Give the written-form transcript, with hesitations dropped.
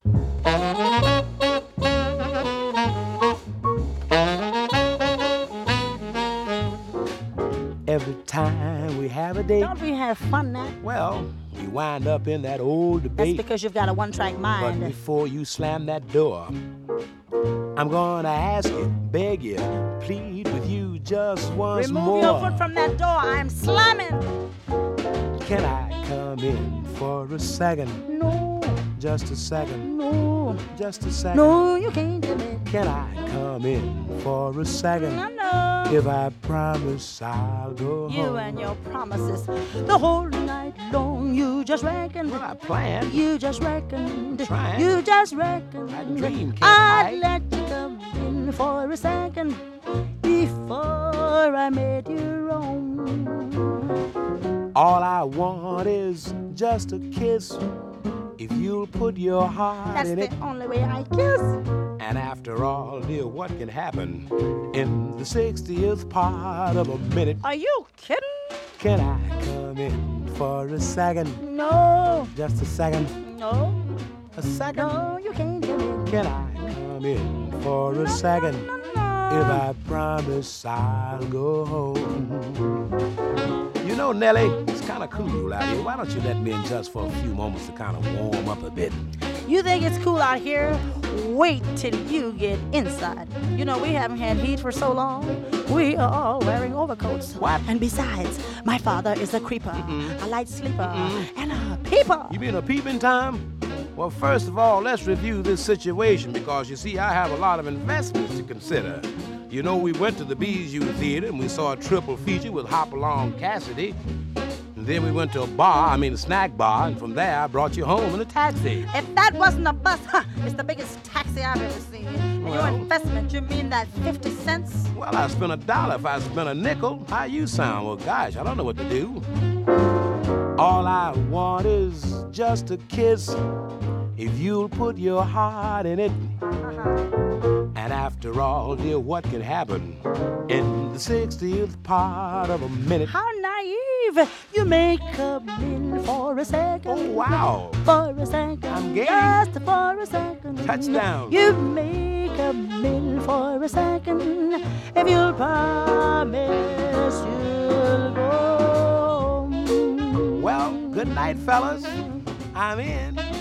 Every time we have a date, Don't we have fun now? well, we wind up in that old That's debate. because you've got a one-track But mind. before you slam that door, I'm gonna ask you, beg you, plead with you just once Remove more. your foot from that door. I'm slamming. Can I come in for a second? No, Just a second, no, just a second. no, you can't do it. Can I come in for a second? I know. If I promise I'll go You home. and your promises. The whole night long, you just reckoned. Well, I planned. You just reckoned. Trying. You just reckoned. I dream can't I'd hide. let you come in for a second before I made you wrong. All I want is just a kiss. If you'll put your heart That's in the it. only way I kiss. And after all, dear, what can happen in the 60th part of a minute? Are you kidding? Can I come in for a second? No, Just a second? no, A second? no, you can't do it. Can I come in for a second? No, If I promise I'll go home. You know, Nellie, it's kind of cool out here. Why don't you let me in just for a few moments to kind of warm up a bit? You think it's cool out here? Wait till you get inside. You know, we haven't had heat for so long. We are all wearing overcoats. What? And besides, my father is a creeper, a light sleeper, and a peeper. You been a peeping time? Well, first of all, let's review this situation because you see, I have a lot of investments to consider. You know, we went to the Bijou Theater and we saw a triple feature with Hopalong Cassidy. And then we went to a snack bar, and from there I brought you home in a taxi. If that wasn't a bus, it's the biggest taxi I've ever seen. And your Well- investment, you mean that 50 cents? Well, I spent $1 if I spent a nickel. How you sound? Well, gosh, I don't know what to do. All I want is just a kiss. If you'll put your heart in it. And after all, dear, what can happen in the 60th part of a minute? How naive! You may come in for a second. Oh, wow. For a second. I'm game. Just for a second. Touchdown. You may come in for a second if you'll promise you'll go home. Well, good night, fellas. I'm in.